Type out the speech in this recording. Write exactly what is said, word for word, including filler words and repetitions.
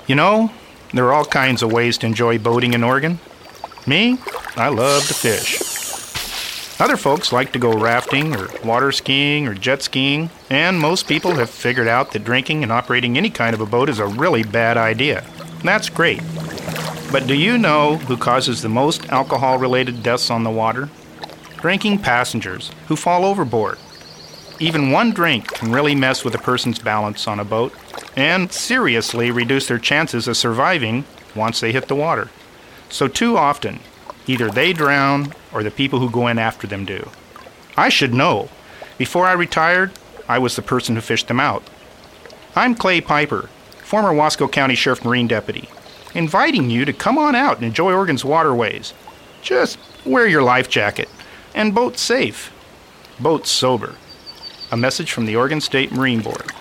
You know, there are all kinds of ways to enjoy boating in Oregon. Me, I love to fish. Other folks like to go rafting or water skiing or jet skiing, and most people have figured out that drinking and operating any kind of a boat is a really bad idea. That's great. But do you know who causes the most alcohol-related deaths on the water? Drinking passengers who fall overboard. Even one drink can really mess with a person's balance on a boat and seriously reduce their chances of surviving once they hit the water. So too often, either they drown or the people who go in after them do. I should know. Before I retired, I was the person who fished them out. I'm Clay Piper, former Wasco County Sheriff Marine Deputy, inviting you to come on out and enjoy Oregon's waterways. Just wear your life jacket and boat safe. Boat sober. A message from the Oregon State Marine Board.